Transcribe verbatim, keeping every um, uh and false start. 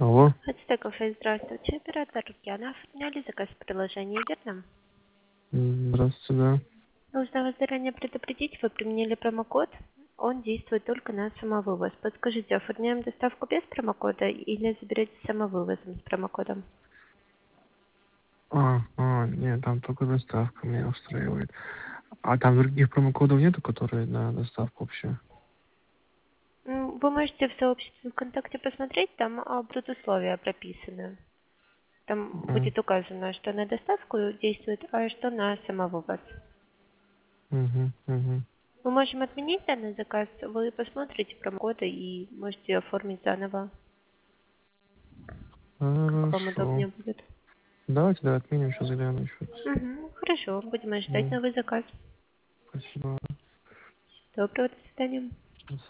Алло. Хотите кафе, здравствуйте. Оператор Лукьяна. Оформляли заказ в приложении, верно? М, Здравствуйте, да. Нужно вас заранее предупредить, вы применили промокод. Он действует только на самовывоз. Подскажите, оформляем доставку без промокода или заберете самовывозом с промокодом? А, а, нет, там только доставка меня устраивает. А там других промокодов нету, которые на доставку вообще? М, Вы можете в сообществе ВКонтакте посмотреть, там а, будут условия прописаны. Там М, будет указано, что на доставку действует, а что на самовывоз. Мгм, мгм. Мы можем отменить данный заказ, вы посмотрите промокоды и можете оформить заново, как вам Хорошо. удобнее будет. Давайте, да, отменим, сейчас гляну еще раз. Угу, хорошо, будем ожидать М, новый заказ. Спасибо. Доброго, до свидания.